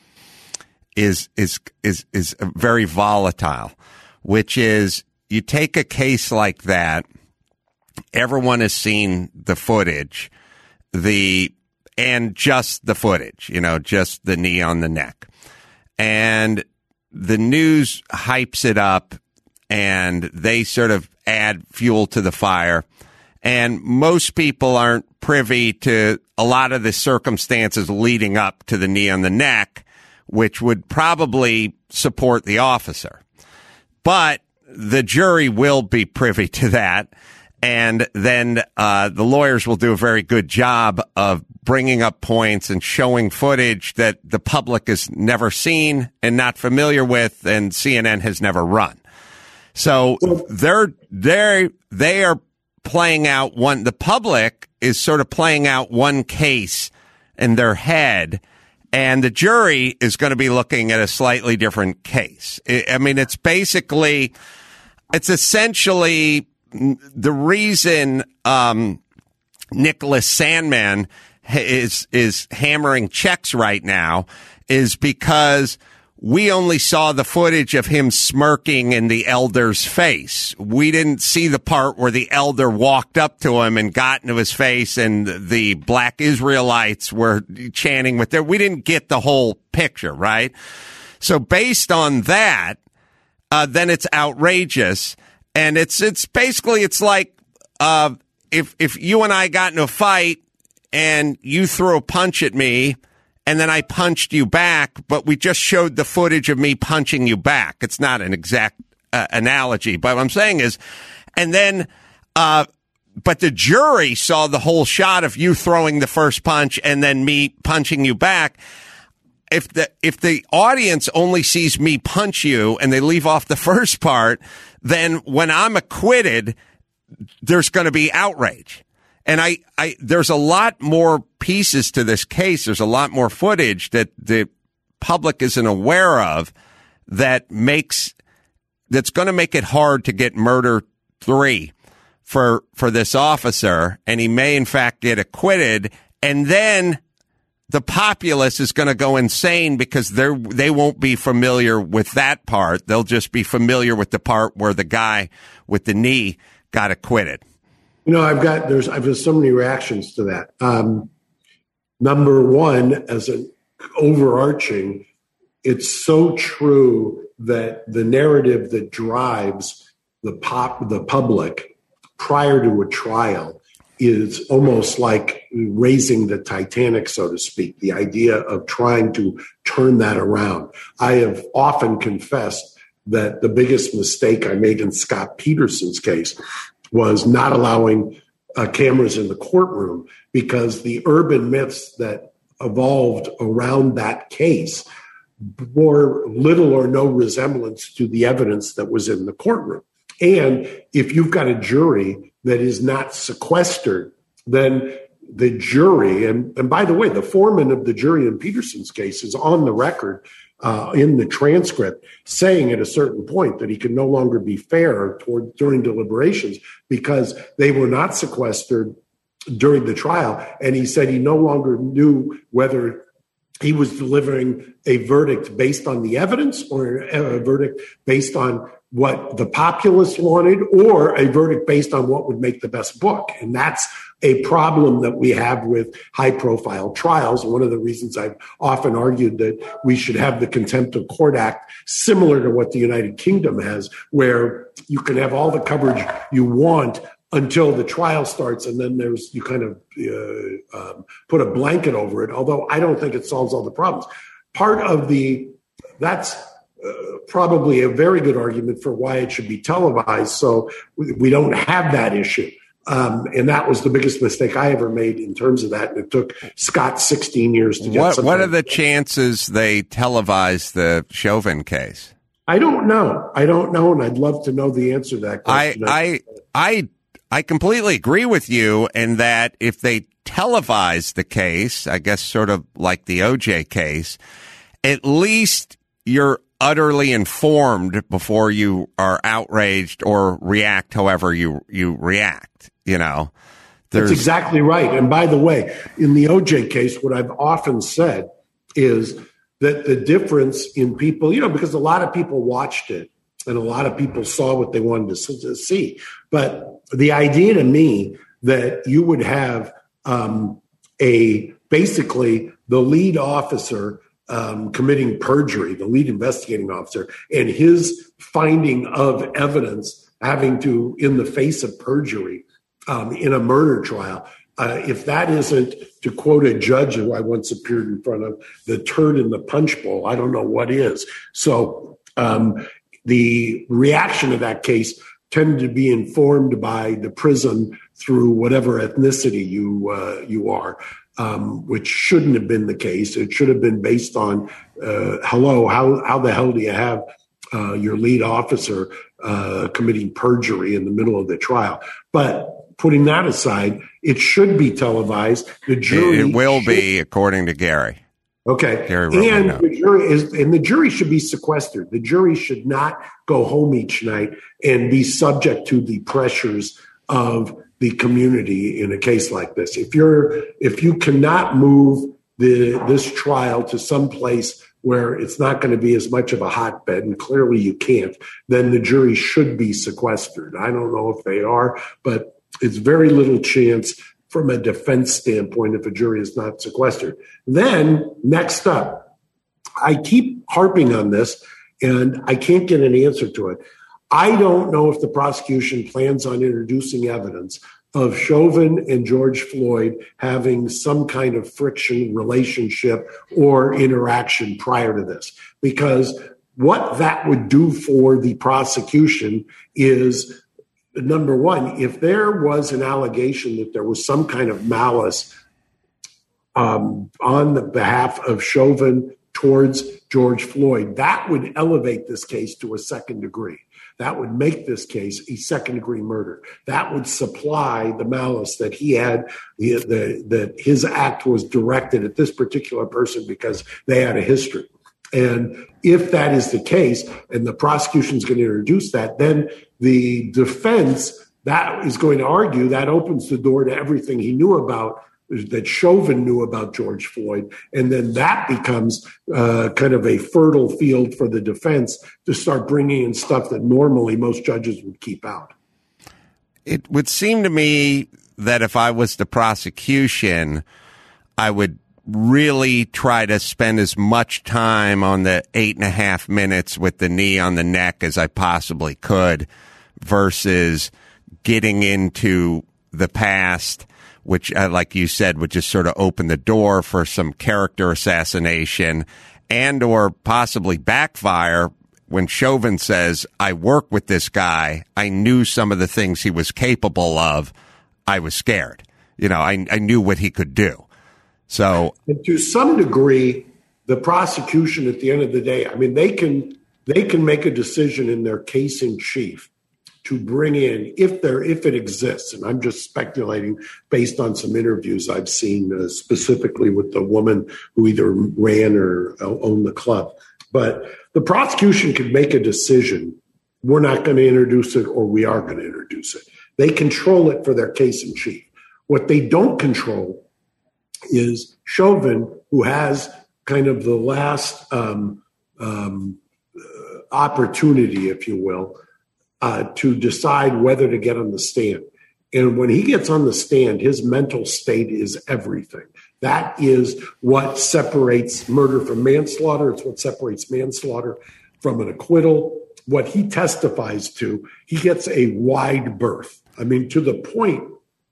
is is is is very volatile, which is you take a case like that, everyone has seen the footage, the and just the footage, you know, just the knee on the neck. And the news hypes it up and they sort of add fuel to the fire. And most people aren't privy to a lot of the circumstances leading up to the knee on the neck, which would probably support the officer. But the jury will be privy to that. And then uh, the lawyers will do a very good job of bringing up points and showing footage that the public has never seen and not familiar with, and C N N has never run. So they're they're they are playing out one. The public is sort of playing out one case in their head, and the jury is going to be looking at a slightly different case. I mean, it's basically, it's essentially the reason um, Nicholas Sandmann is is hammering checks right now is because we only saw the footage of him smirking in the elder's face. We didn't see the part where the elder walked up to him and got into his face and the black Israelites were chanting with their, we didn't get the whole picture, right? So based on that, uh, then it's outrageous. And it's, it's basically, it's like, uh, if, if you and I got in a fight and you threw a punch at me, and then I punched you back, but we just showed the footage of me punching you back. It's not an exact uh, analogy, but what I'm saying is, and then, uh, but the jury saw the whole shot of you throwing the first punch and then me punching you back. If the, if the audience only sees me punch you and they leave off the first part, then when I'm acquitted, there's going to be outrage. And I, I, there's a lot more pieces to this case. There's a lot more footage that the public isn't aware of that makes, that's going to make it hard to get murder three for, for this officer. And he may in fact get acquitted. And then the populace is going to go insane because they're, they won't be familiar with that part. They'll just be familiar with the part where the guy with the knee got acquitted. You know, I've got, there's, I've got so many reactions to that. Um, number one, as an overarching, it's so true that the narrative that drives the pop, the public prior to a trial is almost like raising the Titanic, so to speak, the idea of trying to turn that around. I have often confessed that the biggest mistake I made in Scott Peterson's case was not allowing uh, cameras in the courtroom, because the urban myths that evolved around that case bore little or no resemblance to the evidence that was in the courtroom. And if you've got a jury that is not sequestered, then the jury, and, and by the way, the foreman of the jury in Peterson's case is on the record uh, in the transcript saying at a certain point that he could no longer be fair toward, during deliberations because they were not sequestered during the trial. And he said he no longer knew whether he was delivering a verdict based on the evidence or a verdict based on what the populace wanted or a verdict based on what would make the best book. And that's a problem that we have with high-profile trials. One of the reasons I've often argued that we should have the Contempt of Court Act similar to what the United Kingdom has, where you can have all the coverage you want until the trial starts, and then there's you kind of uh, um, put a blanket over it, although I don't think it solves all the problems. Part of the, that's uh, probably a very good argument for why it should be televised, so we, we don't have that issue. Um, and that was the biggest mistake I ever made in terms of that, and it took Scott sixteen years to get what, something. What are the chances they televise the Chauvin case? I don't know. I don't know, and I'd love to know the answer to that question. I, I, I I completely agree with you in that if they televise the case, I guess sort of like the O J case, at least you're utterly informed before you are outraged or react however you, you react, you know. There's... That's exactly right. And by the way, in the O J case, what I've often said is that the difference in people, you know, because a lot of people watched it, and a lot of people saw what they wanted to see. But the idea to me that you would have um, a basically the lead officer um, committing perjury, the lead investigating officer, and his finding of evidence having to, in the face of perjury um, in a murder trial, uh, if that isn't, to quote a judge who I once appeared in front of, the turd in the punch bowl, I don't know what is. So, um, the reaction to that case tended to be informed by the prison through whatever ethnicity you uh, you are, um, which shouldn't have been the case. It should have been based on, uh, hello, how how the hell do you have uh, your lead officer uh, committing perjury in the middle of the trial? But putting that aside, it should be televised. The jury it will should- be, according to Gary. Okay. Gary and the jury is, and the jury should be sequestered. The jury should not go home each night and be subject to the pressures of the community in a case like this. If you're, if you cannot move the, this trial to some place where it's not going to be as much of a hotbed, and clearly you can't, then the jury should be sequestered. I don't know if they are, but it's very little chance from a defense standpoint if a jury is not sequestered. Then, next up, I keep harping on this, and I can't get an answer to it. I don't know if the prosecution plans on introducing evidence of Chauvin and George Floyd having some kind of friction, relationship, or interaction prior to this, because what that would do for the prosecution is, number one, if there was an allegation that there was some kind of malice um, on the behalf of Chauvin towards George Floyd. That would elevate this case to a second degree. That would make this case a second degree murder. That would supply the malice that he had, the, the, that his act was directed at this particular person because they had a history. And if that is the case, and the prosecution is going to introduce that, then the defense that is going to argue that opens the door to everything he knew about, that Chauvin knew about George Floyd. And then that becomes uh, kind of a fertile field for the defense to start bringing in stuff that normally most judges would keep out. It would seem to me that if I was the prosecution, I would really try to spend as much time on the eight and a half minutes with the knee on the neck as I possibly could versus getting into the past, which, uh, like you said, would just sort of open the door for some character assassination and or possibly backfire. When Chauvin says, I work with this guy, I knew some of the things he was capable of. I was scared. You know, I, I knew what he could do. So, and to some degree, the prosecution at the end of the day, I mean, they can they can make a decision in their case in chief to bring in, if there if it exists, and I'm just speculating based on some interviews I've seen uh, specifically with the woman who either ran or owned the club. But the prosecution could make a decision, we're not going to introduce it or we are going to introduce it. They control it for their case in chief. What they don't control is Chauvin, who has kind of the last um, um, uh, opportunity, if you will, uh, to decide whether to get on the stand. And when he gets on the stand, his mental state is everything. That is what separates murder from manslaughter. It's what separates manslaughter from an acquittal. What he testifies to, he gets a wide berth. I mean, to the point,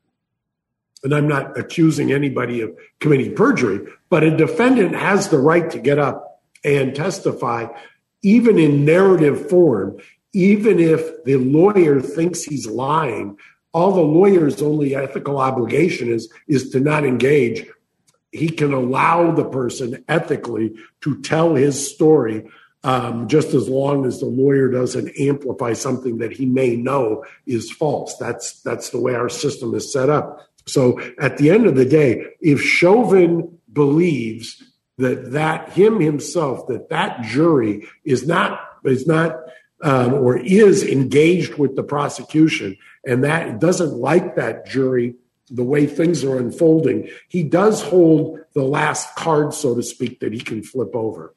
and I'm not accusing anybody of committing perjury, but a defendant has the right to get up and testify, even in narrative form, even if the lawyer thinks he's lying. All the lawyer's only ethical obligation is, is to not engage. He can allow the person ethically to tell his story, um, just as long as the lawyer doesn't amplify something that he may know is false. That's that's the way our system is set up. So at the end of the day, if Chauvin believes that that him himself, that that jury is not is not um, or is engaged with the prosecution, and that doesn't like that jury, the way things are unfolding, he does hold the last card, so to speak, that he can flip over.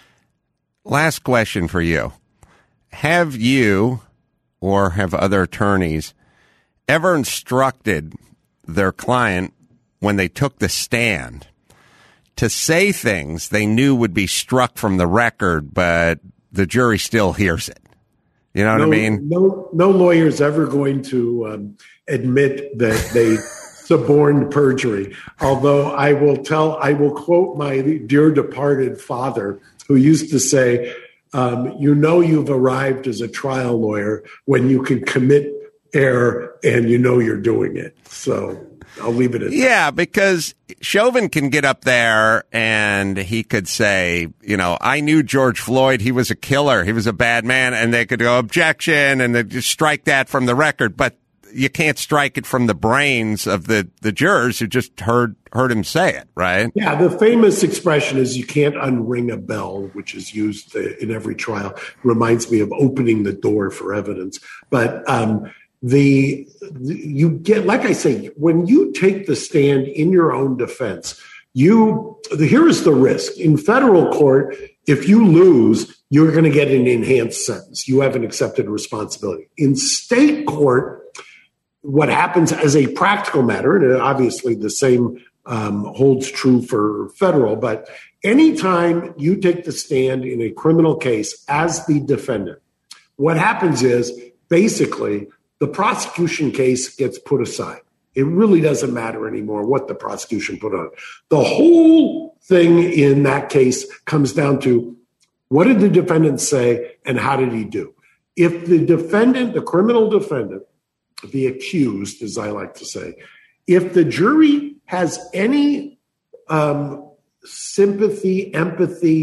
Last question for you. Have you or have other attorneys ever instructed their client when they took the stand to say things they knew would be struck from the record, but the jury still hears it? You know what no, I mean? No, no lawyer's ever going to um, admit that they suborned perjury. Although I will tell, I will quote my dear departed father, who used to say, um, you know you've arrived as a trial lawyer when you can commit error and you know you're doing it. So I'll leave it at that. Yeah, because Chauvin can get up there and he could say, you know, I knew George Floyd. He was a killer. He was a bad man. And they could go objection and they just strike that from the record. But you can't strike it from the brains of the, the jurors who just heard heard him say it, right? Yeah, the famous expression is you can't unring a bell, which is used in every trial. It reminds me of opening the door for evidence. But um, the, the you get, like I say, when you take the stand in your own defense, you the, here is the risk. In federal court, if you lose, you're going to get an enhanced sentence. You haven't accepted responsibility. In state court, what happens as a practical matter, and obviously the same um, holds true for federal, but anytime you take the stand in a criminal case as the defendant, what happens is basically the prosecution case gets put aside. It really doesn't matter anymore what the prosecution put on. The whole thing in that case comes down to what did the defendant say and how did he do? If the defendant, the criminal defendant, the accused, as I like to say, if the jury has any um, sympathy, empathy,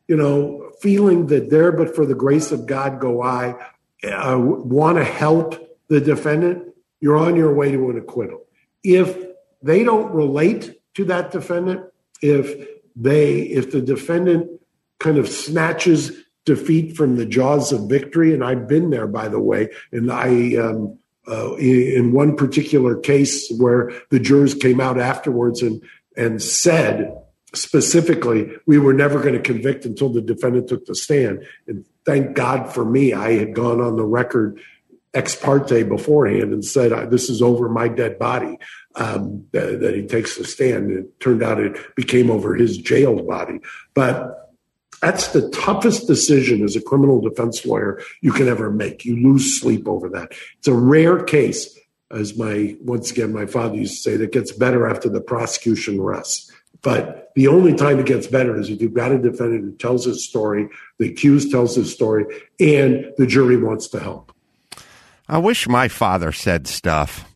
you know, feeling that there but for the grace of God go I, uh, want to help the defendant, you're on your way to an acquittal. If they don't relate to that defendant, if they, if the defendant kind of snatches defeat from the jaws of victory, and I've been there, by the way, and I, um, uh, in one particular case where the jurors came out afterwards and, and said specifically, we were never going to convict until the defendant took the stand. And thank God for me, I had gone on the record ex parte beforehand and said, this is over my dead body, um, that, that he takes the stand. It turned out it became over his jailed body. But that's the toughest decision as a criminal defense lawyer you can ever make. You lose sleep over that. It's a rare case, as my, once again, my father used to say, that gets better after the prosecution rests. But the only time it gets better is if you've got a defendant who tells his story, the accused tells his story, and the jury wants to help. I wish my father said stuff.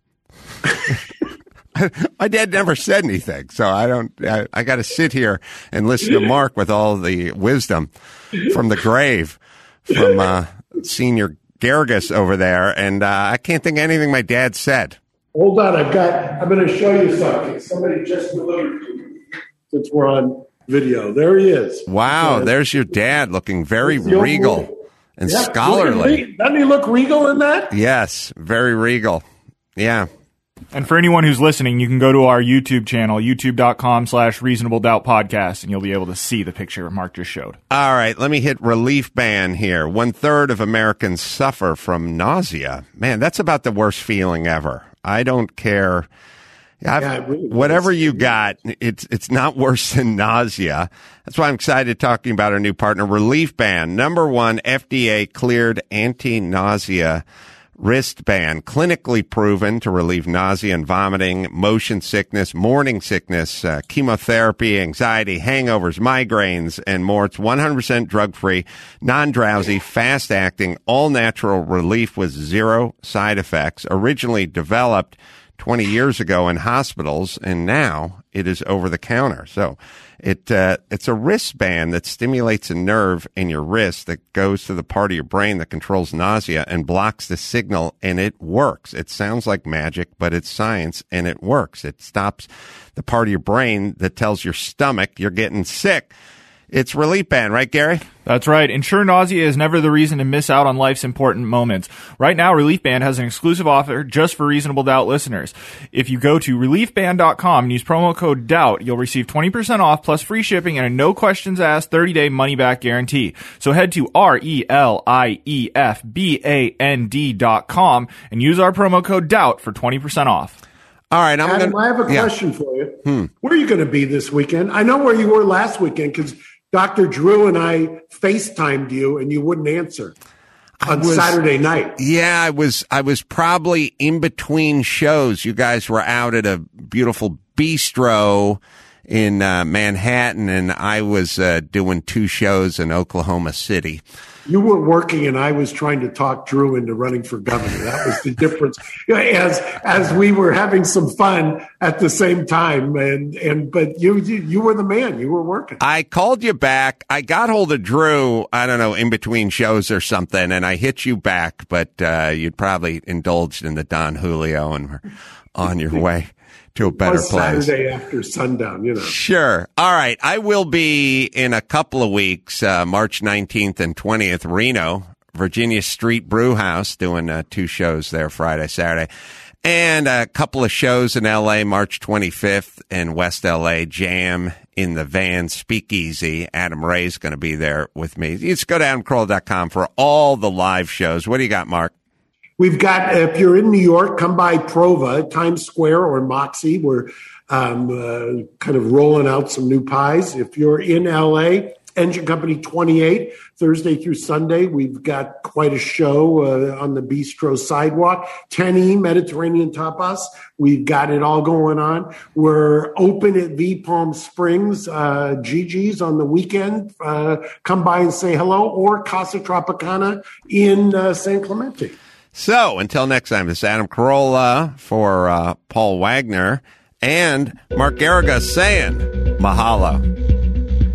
My dad never said anything, so I don't. I, I got to sit here and listen to Mark with all the wisdom from the grave from uh, Senior Garrigus over there, and uh, I can't think of anything my dad said. Hold on, I've got. I'm going to show you something. Somebody just delivered to me since we're on video. There he is. Wow, uh, there's your dad, looking very regal and yeah, scholarly. Doesn't he look regal in that? Yes, very regal. Yeah. And for anyone who's listening, you can go to our YouTube channel, youtube.com slash reasonable doubt podcast, and you'll be able to see the picture Mark just showed. All right, let me hit relief ban here. One third of Americans suffer from nausea. Man, that's about the worst feeling ever. I don't care. Yeah, really whatever you got, it's it's not worse than nausea. That's why I'm excited talking about our new partner, Relief Band. Number one, F D A cleared anti-nausea wristband, clinically proven to relieve nausea and vomiting, motion sickness, morning sickness, uh, chemotherapy, anxiety, hangovers, migraines, and more. It's one hundred percent drug-free, non-drowsy, fast-acting, all-natural relief with zero side effects. Originally developed twenty years ago in hospitals, and now it is over the counter. So it uh, it's a wristband that stimulates a nerve in your wrist that goes to the part of your brain that controls nausea and blocks the signal, and it works. It sounds like magic, but it's science, and it works. It stops the part of your brain that tells your stomach you're getting sick. It's Relief Band, right, Gary? That's right. Ensure nausea is never the reason to miss out on life's important moments. Right now, Relief Band has an exclusive offer just for Reasonable Doubt listeners. If you go to relief band dot com and use promo code DOUBT, you'll receive twenty percent off plus free shipping and a no questions asked thirty day money-back guarantee. So head to R E L I E F B A N D dot com and use our promo code DOUBT for twenty percent off. All right, I'm Adam, gonna, I have a yeah. question for you. Hmm. Where are you going to be this weekend? I know where you were last weekend because Doctor Drew and I FaceTimed you and you wouldn't answer on was, Saturday night. Yeah, I was I was probably in between shows. You guys were out at a beautiful bistro in uh, Manhattan, and I was uh, doing two shows in Oklahoma City. You were working, and I was trying to talk Drew into running for governor. That was the difference. As as we were having some fun at the same time, and and but you you, you were the man. You were working. I called you back. I got hold of Drew. I don't know, in between shows or something, and I hit you back. But uh, you'd probably indulged in the Don Julio and were on your way to a better place. Saturday after sundown, you know. Sure. All right. I will be in a couple of weeks, uh, March nineteenth and twentieth, Reno, Virginia Street Brew House, doing uh, two shows there, Friday, Saturday. And a couple of shows in L A, March twenty-fifth, in West L A, Jam in the Van Speakeasy. Adam Ray's going to be there with me. You just go to adam carolla dot com for all the live shows. What do you got, Mark? We've got, if you're in New York, come by Prova, Times Square or Moxie. We're um, uh, kind of rolling out some new pies. If you're in L A, Engine Company twenty-eight, Thursday through Sunday. We've got quite a show uh, on the Bistro Sidewalk. ten E, Mediterranean Tapas. We've got it all going on. We're open at V Palm Springs, uh, Gigi's on the weekend. Uh, come by and say hello. Or Casa Tropicana in uh, San Clemente. So, until next time, this is Adam Carolla for uh, Paul Wagner and Mark Garrigus saying mahalo.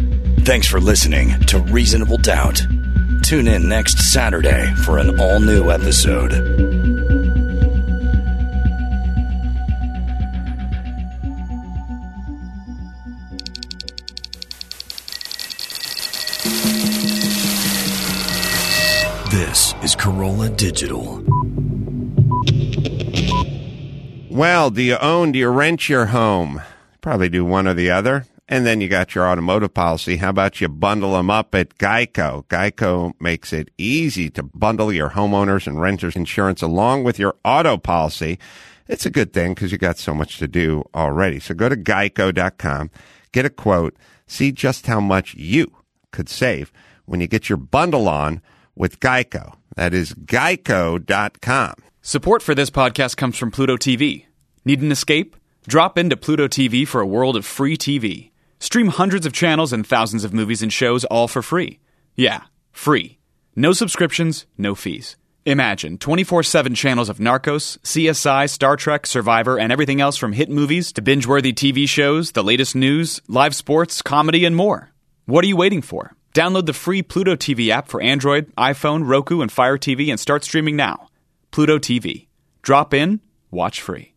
Thanks for listening to Reasonable Doubt. Tune in next Saturday for an all-new episode. This is Corolla Digital. Well, do you own, do you rent your home? Probably do one or the other. And then you got your automotive policy. How about you bundle them up at Geico? Geico makes it easy to bundle your homeowners and renters insurance along with your auto policy. It's a good thing because you got so much to do already. So go to geico dot com, get a quote, see just how much you could save when you get your bundle on with Geico. That is geico dot com. Support for this podcast comes from Pluto T V. Need an escape? Drop into Pluto T V for a world of free T V. Stream hundreds of channels and thousands of movies and shows all for free. Yeah, free. No subscriptions, no fees. Imagine twenty-four seven channels of Narcos, C S I, Star Trek, Survivor, and everything else from hit movies to binge-worthy T V shows, the latest news, live sports, comedy, and more. What are you waiting for? Download the free Pluto T V app for Android, iPhone, Roku, and Fire T V and start streaming now. Pluto T V. Drop in, watch free.